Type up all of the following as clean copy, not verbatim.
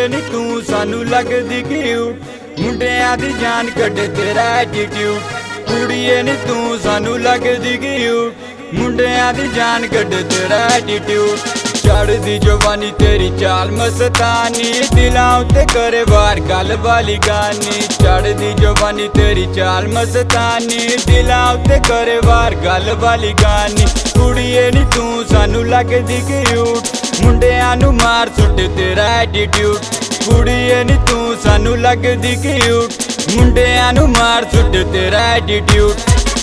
नी तू सानू लगदी क्यूट मुंडियां दी जान कड्डे तेरा एटीट्यूड कुड़िए नी तू सानू लगदी क्यूट मुंडियां दी जान कड्डे तेरा एटीट्यूड चढ़दी जवानी तेरी चाल मस्तानी दिलां उत्ते करे वार गल वाली गानी चढ़दी जवानी तेरी चाल मस्तानी दिलां उत्ते करे वार गल वाली गानी कुड़िए नी तू सानू लगदी क्यूट मुंडियां नू मार सुट तेरा एटीट्यूड कुड़िए नी तू सानू लगदी क्यूट मुंडियां नू मार सुट तेरा एटीट्यूड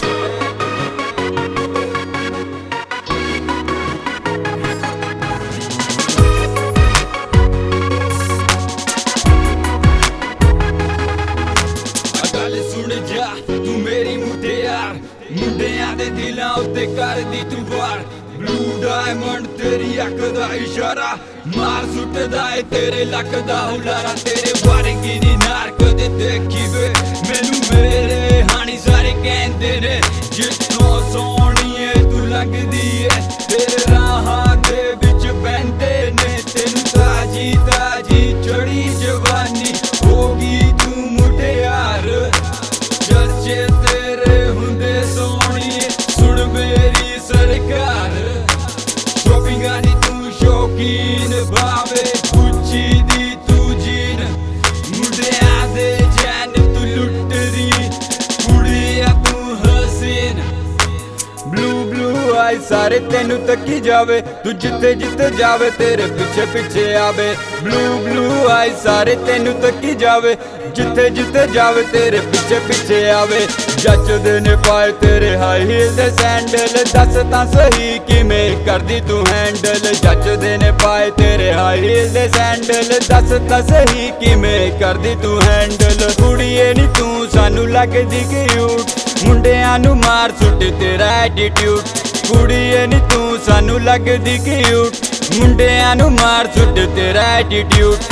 तू मेरी मुटियार मुंडियां दे दिलां उत्ते करदी तू वार ब्लू डायमंड तेरी अख दा इशारा मार सुटदा है तेरे लक दा हुलारा तेरे वर्गी दी नार कदे देखी वे मैनू मेरे हानी सारे कहंदे ने जित्थों सोहणीए तू लगदी है तेरे राहां दे विच बहंदे ने तेनू ताजी ताजी चढ़ी जवानी होगी तू मुटियार चर्चे तेरे हुंदे सोहणीए सुन मेरी सरकार शॉपिंगां दी तू शौकीन भावे गुच्ची दी तू जीन मुंडियां दे चैन तू लुटदी कुड़िया तू हसीन ब्लू ब्लू आई सारे तेनू तकी जावे तू जिथे जिथे जावे तेरे पीछे पीछे आवे ब्लू ब्लू आई सारे तेनू तकी जावे जिथे जिथे जावे तेरे पीछे पीछे आवे जचदे ने पाए तेरे हाई हील दे सैंडल दस तां सही किवें करदी तू हैंडल जचदे ने पाए तेरे हाई हील दे सैंडल दस तां सही किवें करदी तू हैंडल कुड़िए नी तू सानू लगदी क्यूट मुंडियां नू मार सुट तेरा एटीट्यूड कुड़िए नी तू सानू लगदी क्यूट मुंडियां नू मार सुट तेरा एटीट्यूड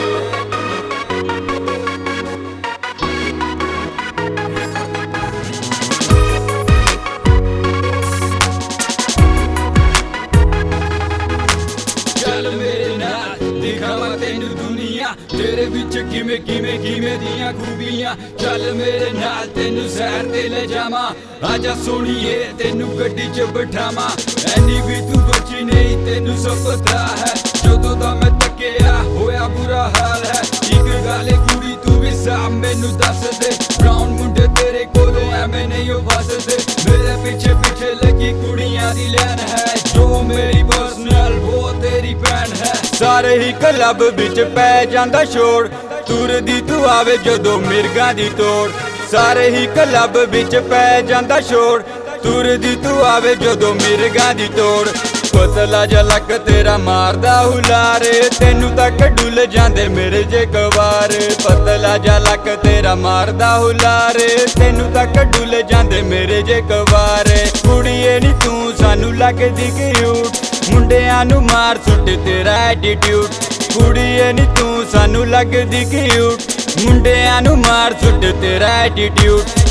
तेरे विच किवें किवें किवें दियां खूबियां चल मेरे नाल तेनू सैर ते ले जावां आजा सोहणीए तेनू गड्डी च बिठावां ऐनी भी तू बची नहीं तेनू सब पता है जदों दा मैं तक्किया होया बुरा हाल है इक गल कुड़ी तू भी साफ मैनू दस दे ब्राउन मुंडे तेरे कोलों एवें नहीं ओ फसदे मेरे पीछे पीछे लगी कुड़ियां दी लैन है जो मेरी पर्सनल वो तेरी भैन है सारे ही क्लब विच पै जांदा छोड़ तुरदी तू आवे जदों मिर्गां दी तोड़ सारे ही क्लब विच पै जांदा छोड़ तुरदी तू आवे जदों मिर्गां दी तोड़ पतला जा लक तेरा मारदा हुलारे तेनू तक डुल जांदे मेरे जे गवार पतला जा लक तेरा मारदा हुलारे तेनू तक डुल जांदे मेरे जे गवार कुड़िए नी तू सानू लगदी क्यूट मुंडियां नू मार सुट तेरा एटीट्यूड कुड़िए नी तू सानू लगदी क्यूट मुंडियां नू मार सुट तेरा एटीट्यूड